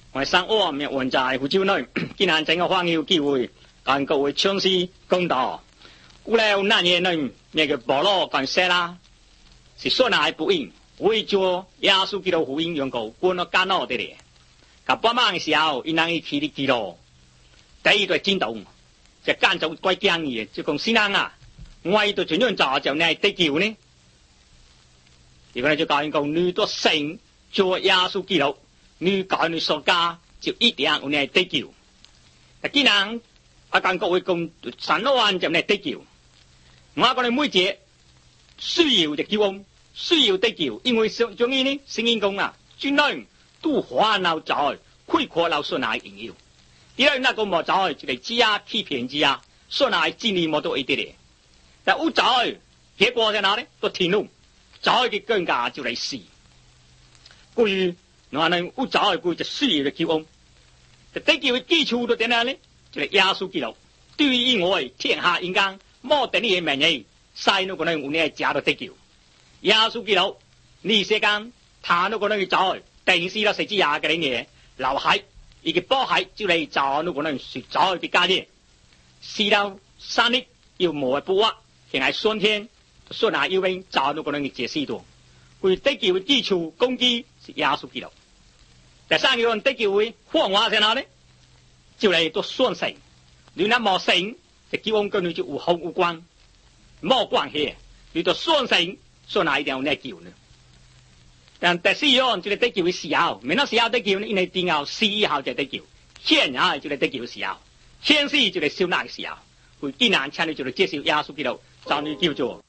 我生活面文在福州内，竟然整个访友机会，跟各位详细讲道。古来那年呢，那个保罗跟塞拉是说来不应，为着耶稣基督福音用过，滚到干闹的咧。甲半晚的时候，因人去的记录，第一对震动，就干就怪惊的，就讲新人啊，我伊都怎样做就你得救呢？如果就教人讲，你都信做耶稣基督，你教你所家就一定有你得救。但既然跟各位讲神的话就你得救，我講你每節需要就救恩，需要得救，因為上終於呢聖經講啊，專人都患惱在，虧缺了所乃榮耀。第二那個莫在就係知啊欺騙之啊，所乃真理莫都一啲咧。但有在結果在哪呢？都天路，在嘅更加就嚟死。故於我哋有在佢就需要嘅救恩，就得救嘅基礎都點樣呢？就係耶穌基督。對於以外天下人間。莫等你嘅名義，細那個人有你家都得救。耶穌基督，你世間他那個人走，定死了十字架嘅嘢，留喺，而佢波喺，就嚟走那個人說走嘅家啲，死到三日要無不屈，定係酸天，酸下要永走那個人嘅解釋度。佢得救嘅基礎根基是耶穌基督。第三個人得救嘅方法喺哪呢？就嚟到酸性，你那冇性。就基本跟你就有好有關，冇關係。你到雙性，所以哪一定有呢救呢？但第四樣就係得救嘅時候，明到時候得救呢，因為定要死以後就得救，現在就係得救嘅時候，現世就係燒那嘅時候，會艱難請你就係接受耶穌基督，就你叫做。